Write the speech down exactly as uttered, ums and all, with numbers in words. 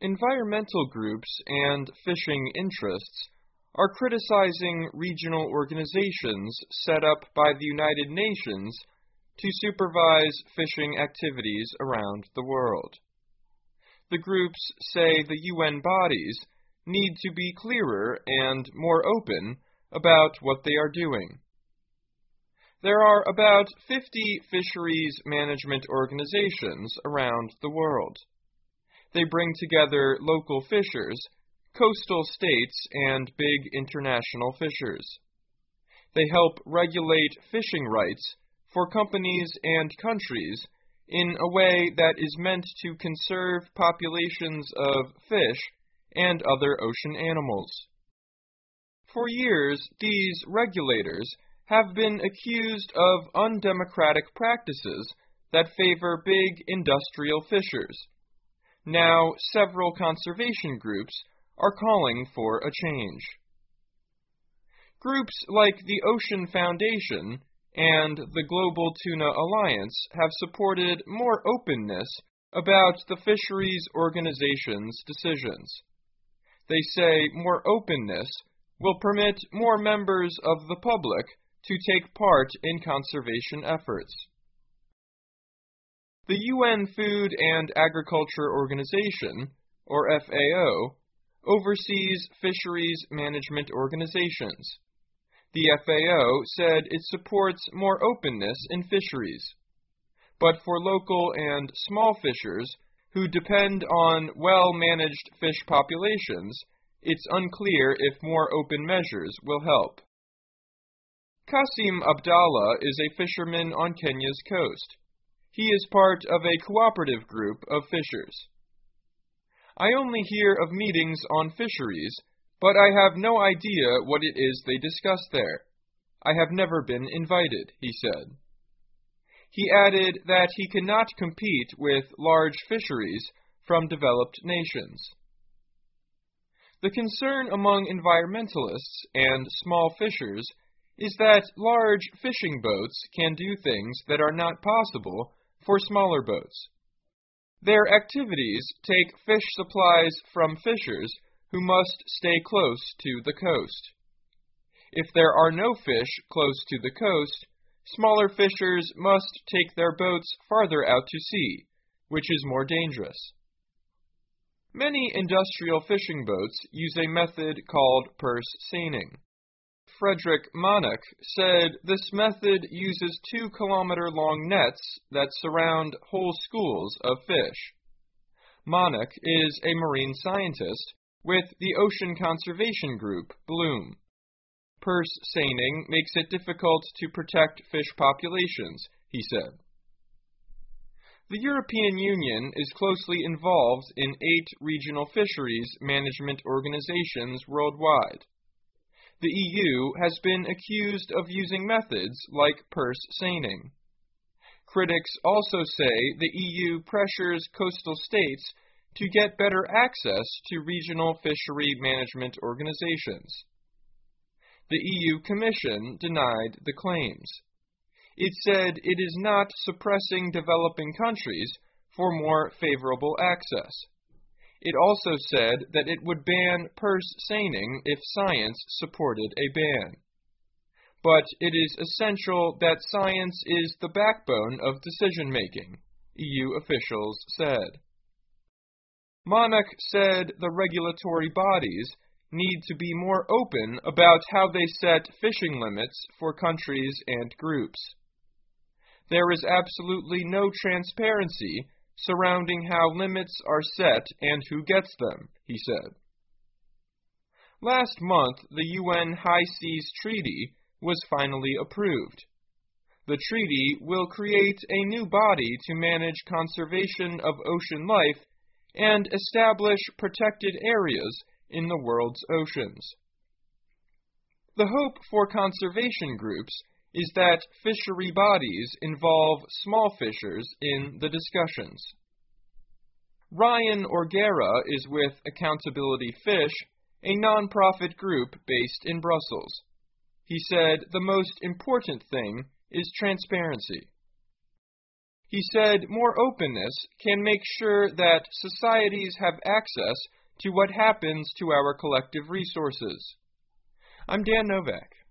Environmental groups and fishing interests are criticizing regional organizations set up by the United Nations to supervise fishing activities around the world. The groups say the U N bodies need to be clearer and more open about what they are doing. There are about fifty fisheries management organizations around the world. They bring together local fishers, coastal states, and big international fishers. They help regulate fishing rights for companies and countries in a way that is meant to conserve populations of fish and other ocean animals. For years, these regulators have been accused of undemocratic practices that favor big industrial fishers. Now, several conservation groups are calling for a change. Groups like the Ocean Foundation and the Global Tuna Alliance have supported more openness about the fisheries organization's decisions. They say more openness will permit more members of the public to take part in conservation efforts. The U N Food and Agriculture Organization, or F A O, oversees fisheries management organizations. The F A O said it supports more openness in fisheries. But for local and small fishers who depend on well-managed fish populations, it's unclear if more open measures will help. Qasim Abdallah is a fisherman on Kenya's coast. He is part of a cooperative group of fishers. I only hear of meetings on fisheries, but I have no idea what it is they discuss there. I have never been invited, he said. He added that he cannot compete with large fisheries from developed nations. The concern among environmentalists and small fishers is that large fishing boats can do things that are not possible for smaller boats. Their activities take fish supplies from fishers who must stay close to the coast. If there are no fish close to the coast, smaller fishers must take their boats farther out to sea, which is more dangerous. Many industrial fishing boats use a method called purse seining. Frederick Monach said this method uses two kilometer long nets that surround whole schools of fish. Monach is a marine scientist with the ocean conservation group, Bloom. Purse seining makes it difficult to protect fish populations, he said. The European Union is closely involved in eight regional fisheries management organizations worldwide. The E U has been accused of using methods like purse seining. Critics also say the E U pressures coastal states to get better access to regional fishery management organizations. The E U Commission denied the claims. It said it is not suppressing developing countries for more favorable access. It also said that it would ban purse seining if science supported a ban. But it is essential that science is the backbone of decision-making, E U officials said. Monach said the regulatory bodies need to be more open about how they set fishing limits for countries and groups. There is absolutely no transparency surrounding how limits are set and who gets them, he said. Last month, the U N High Seas Treaty was finally approved. The treaty will create a new body to manage conservation of ocean life and establish protected areas in the world's oceans. The hope for conservation groups is that fishery bodies involve small fishers in the discussions. Ryan Orgera is with Accountability Fish, a nonprofit group based in Brussels. He said the most important thing is transparency. He said more openness can make sure that societies have access to what happens to our collective resources. I'm Dan Novak.